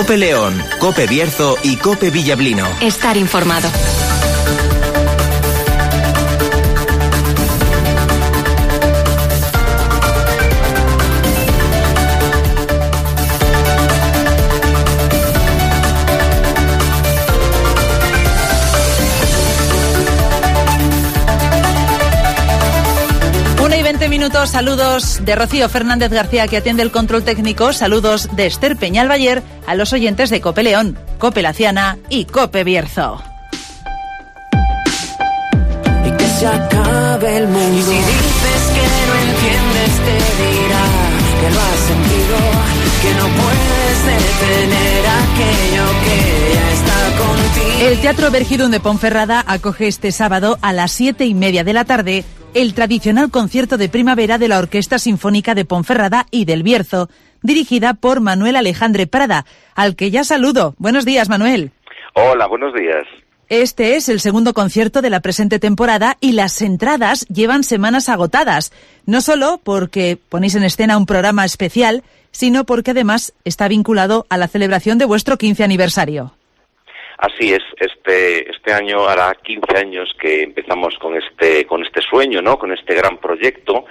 Cope León, Cope Bierzo y Cope Villablino. Estar informado. Minutos, saludos de Rocío Fernández García, que atiende el control técnico, saludos de Esther Peñalbayer a los oyentes de Cope León, Cope Laciana y Cope Bierzo. Y que se acabe el mundo. Y si dices que no entiendes, te dirá que lo has sentido, que no puedes detener aquello que ya está contigo. El Teatro Vergidún de Ponferrada acoge este sábado a las 7:30 de la tarde el tradicional concierto de primavera de la Orquesta Sinfónica de Ponferrada y del Bierzo, dirigida por Manuel Alejandre Prada, al que ya saludo. Buenos días, Manuel. Hola, buenos días. Este es el segundo concierto de la presente temporada y las entradas llevan semanas agotadas, no solo porque ponéis en escena un programa especial, sino porque además está vinculado a la celebración de vuestro 15 aniversario. Así es, este año hará 15 años que empezamos con este sueño, ¿no? Con este gran proyecto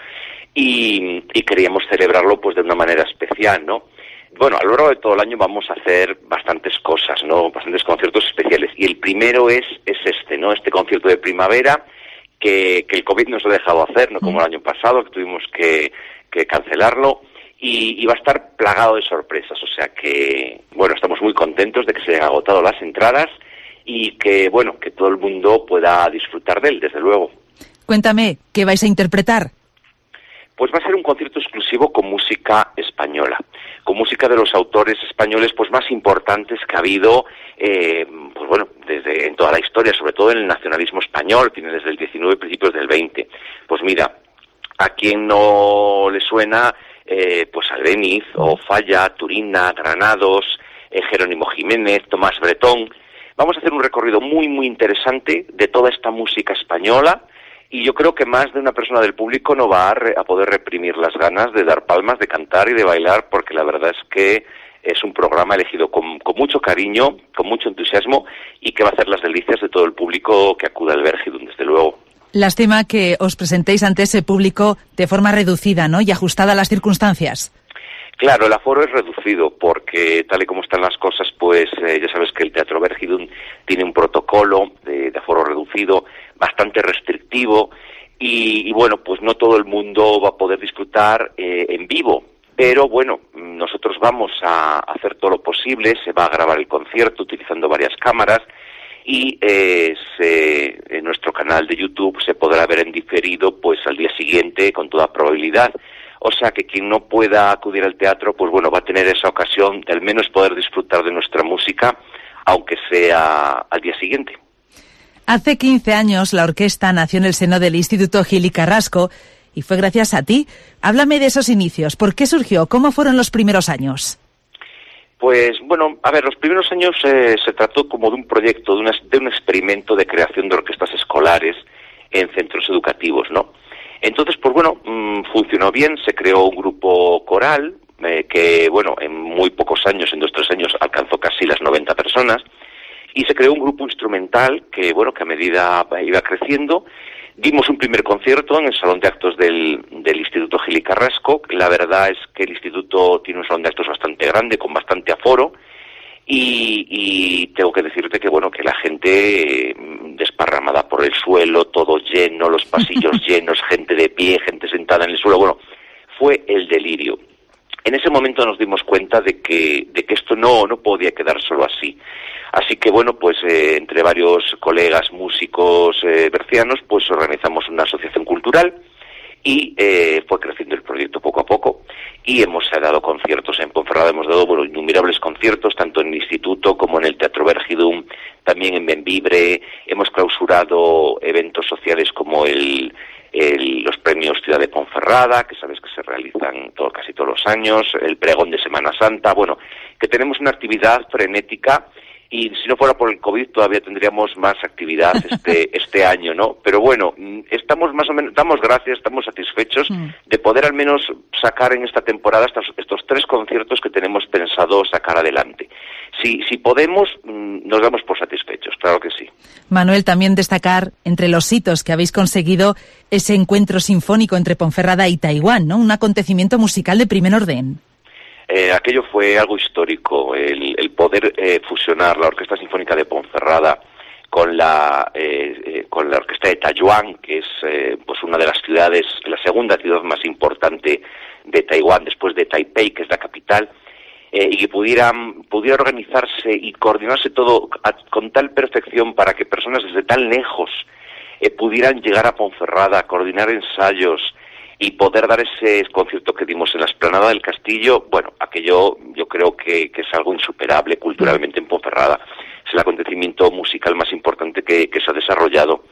y queríamos celebrarlo pues de una manera especial, ¿no? Bueno, a lo largo de todo el año vamos a hacer bastantes cosas, ¿no? Bastantes conciertos especiales y el primero es este, ¿no? Este concierto de primavera que el COVID nos ha dejado hacer, ¿no? Como el año pasado, que tuvimos que cancelarlo. Y va a estar plagado de sorpresas, o sea que, bueno, estamos muy contentos de que se hayan agotado las entradas y que, bueno, que todo el mundo pueda disfrutar de él, desde luego. Cuéntame, ¿qué vais a interpretar? Pues va a ser un concierto exclusivo con música española, con música de los autores españoles pues más importantes que ha habido, pues bueno, desde en toda la historia, sobre todo en el nacionalismo español, tiene desde el 19 y principios del 20. Pues mira, a quien no le suena, pues Albéniz, o Falla, Turina, Granados, Jerónimo Jiménez, Tomás Bretón. Vamos a hacer un recorrido muy, muy interesante de toda esta música española y yo creo que más de una persona del público no va a poder reprimir las ganas de dar palmas, de cantar y de bailar, porque la verdad es que es un programa elegido con mucho cariño, con mucho entusiasmo y que va a hacer las delicias de todo el público que acuda al Vergidún, desde luego. Lástima que os presentéis ante ese público de forma reducida, ¿no? Y ajustada a las circunstancias. Claro, el aforo es reducido porque tal y como están las cosas, pues ya sabes que el Teatro Vergidún tiene un protocolo de aforo reducido, bastante restrictivo y bueno, pues no todo el mundo va a poder disfrutar en vivo. Pero bueno, nosotros vamos a hacer todo lo posible, se va a grabar el concierto utilizando varias cámaras y en nuestro canal de YouTube se podrá ver en diferido pues al día siguiente con toda probabilidad. O sea que quien no pueda acudir al teatro, pues bueno, va a tener esa ocasión de al menos poder disfrutar de nuestra música, aunque sea al día siguiente. Hace 15 años la orquesta nació en el seno del Instituto Gil y Carrasco y fue gracias a ti. Háblame de esos inicios. ¿Por qué surgió? ¿Cómo fueron los primeros años? Pues bueno, a ver, los primeros años se trató como de un proyecto, de un experimento de creación de orquestas escolares en centros educativos, ¿no? Entonces, pues bueno, funcionó bien, se creó un grupo coral que, bueno, en muy pocos años, en 2-3 años, alcanzó casi las 90 personas, y se creó un grupo instrumental que, bueno, que a medida iba creciendo. Dimos un primer concierto en el Salón de Actos del Instituto Gil y Carrasco. La verdad es que el instituto tiene un salón de actos bastante grande, con bastante aforo, y tengo que decirte que, bueno, que la gente desparramada por el suelo, todo lleno, los pasillos llenos, gente de pie, gente sentada en el suelo, bueno, fue el delirio. En ese momento nos dimos cuenta de que esto no podía quedar solo así. Así que, bueno, pues entre varios colegas músicos bercianos, pues organizamos una asociación cultural y fue creciendo el proyecto poco a poco y hemos dado conciertos en Ponferrada, hemos dado, bueno, innumerables conciertos, tanto en el instituto como en el Teatro Vergidún, también en Bembibre, hemos clausurado eventos sociales como los premios Ciudad de Ponferrada, que sabes que se realizan casi todos los años, el pregón de Semana Santa, bueno, que tenemos una actividad frenética. Y si no fuera por el COVID todavía tendríamos más actividad este año, ¿no? Pero bueno, estamos más o menos, damos gracias, estamos satisfechos de poder al menos sacar en esta temporada estos 3 conciertos que tenemos pensado sacar adelante. si podemos, nos damos por satisfechos, claro que sí. Manuel, también destacar entre los hitos que habéis conseguido ese encuentro sinfónico entre Ponferrada y Taiwán, ¿no? Un acontecimiento musical de primer orden. Aquello fue algo histórico, el poder fusionar la Orquesta Sinfónica de Ponferrada con la Orquesta de Taiyuan, que es pues una de las ciudades, la segunda ciudad más importante de Taiwán, después de Taipei, que es la capital, y que pudiera organizarse y coordinarse todo con tal perfección para que personas desde tan lejos pudieran llegar a Ponferrada, coordinar ensayos y poder dar ese concierto que dimos en la explanada del castillo. Bueno, aquello yo creo que es algo insuperable culturalmente en Ponferrada. Es el acontecimiento musical más importante que se ha desarrollado.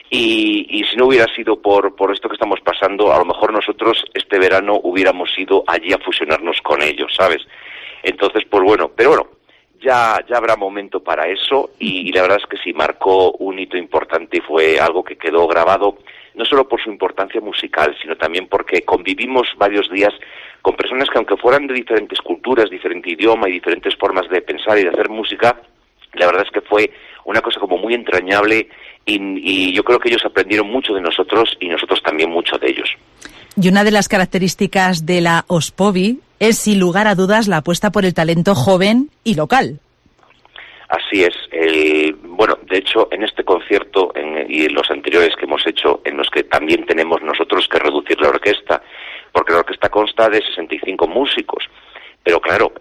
Y si no hubiera sido por esto que estamos pasando, a lo mejor nosotros este verano hubiéramos ido allí a fusionarnos con ellos, ¿sabes? Entonces, pues bueno, pero bueno, ya habrá momento para eso, y la verdad es que sí, marcó un hito importante y fue algo que quedó grabado, no solo por su importancia musical, sino también porque convivimos varios días con personas que, aunque fueran de diferentes culturas, diferente idioma y diferentes formas de pensar y de hacer música, la verdad es que fue una cosa como muy entrañable, y yo creo que ellos aprendieron mucho de nosotros y nosotros también mucho de ellos. Y una de las características de la OSPOBI es, sin lugar a dudas, la apuesta por el talento joven y local. Así es. Bueno, de hecho, en este concierto y en los anteriores que hemos hecho, en los que también tenemos nosotros que reducir la orquesta, porque la orquesta consta de 65 músicos. Pero claro,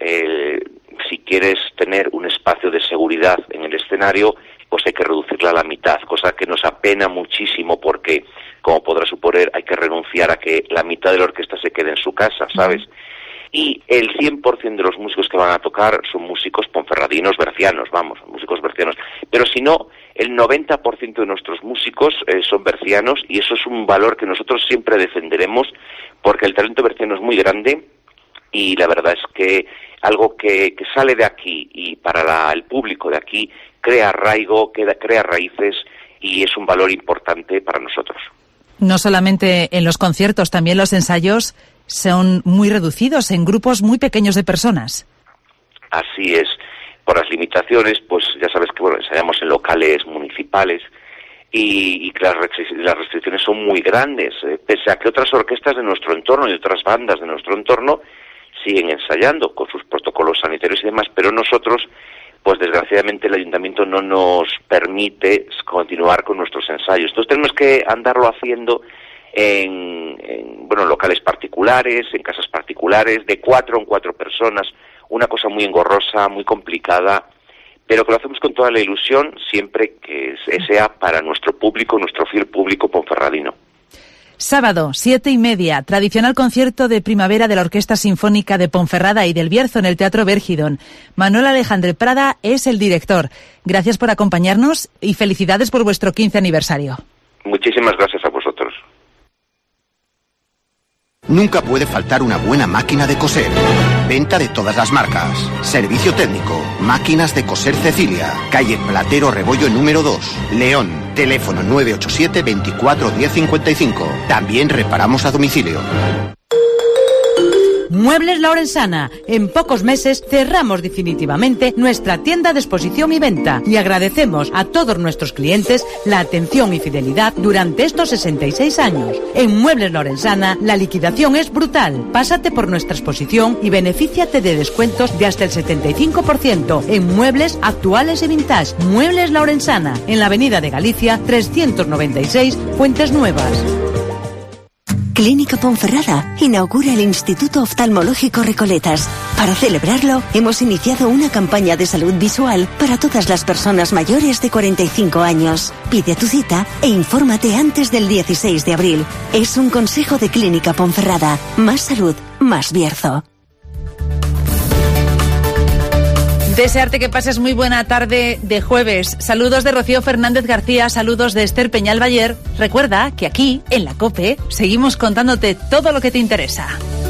si quieres tener un espacio de seguridad en el escenario, pues hay que reducirla a la mitad, cosa que nos apena muchísimo porque, como podrás suponer, hay que renunciar a que la mitad de la orquesta se quede en su casa, ¿sabes? Y el 100% de los músicos que van a tocar son músicos ponferradinos bercianos, músicos bercianos. Pero si no, el 90% de nuestros músicos son bercianos, y eso es un valor que nosotros siempre defenderemos, porque el talento berciano es muy grande, y la verdad es que algo que sale de aquí y para el público de aquí crea arraigo, crea raíces, y es un valor importante para nosotros. No solamente en los conciertos, también los ensayos son muy reducidos, en grupos muy pequeños de personas. Así es. Por las limitaciones, pues ya sabes que ensayamos en locales municipales y que las restricciones son muy grandes, pese a que otras orquestas de nuestro entorno y otras bandas de nuestro entorno siguen ensayando con sus protocolos sanitarios y demás, pero nosotros, pues desgraciadamente el ayuntamiento no nos permite continuar con nuestros ensayos. Entonces tenemos que andarlo haciendo en locales particulares, en casas particulares, de 4 en 4 personas, una cosa muy engorrosa, muy complicada, pero que lo hacemos con toda la ilusión, siempre que sea para nuestro público, nuestro fiel público ponferradino. Sábado, 7:30, tradicional concierto de primavera de la Orquesta Sinfónica de Ponferrada y del Bierzo en el Teatro Bérgidon. Manuel Alejandre Prada es el director. Gracias por acompañarnos y felicidades por vuestro 15 aniversario. Muchísimas gracias a vosotros. Nunca puede faltar una buena máquina de coser. Venta de todas las marcas. Servicio técnico. Máquinas de coser Cecilia. Calle Platero Rebollo número 2. León. Teléfono 987 24 10 55. También reparamos a domicilio. Muebles La Orensana. En pocos meses cerramos definitivamente nuestra tienda de exposición y venta, y agradecemos a todos nuestros clientes la atención y fidelidad durante estos 66 años. En Muebles La Orensana la liquidación es brutal. Pásate por nuestra exposición y benefíciate de descuentos de hasta el 75% en muebles actuales y vintage. Muebles La Orensana, en la Avenida de Galicia 396, Fuentes Nuevas. Clínica Ponferrada inaugura el Instituto Oftalmológico Recoletas. Para celebrarlo, hemos iniciado una campaña de salud visual para todas las personas mayores de 45 años. Pide tu cita e infórmate antes del 16 de abril. Es un consejo de Clínica Ponferrada. Más salud, más Bierzo. Desearte que pases muy buena tarde de jueves. Saludos de Rocío Fernández García, saludos de Esther Peñalbayer. Recuerda que aquí, en la COPE, seguimos contándote todo lo que te interesa.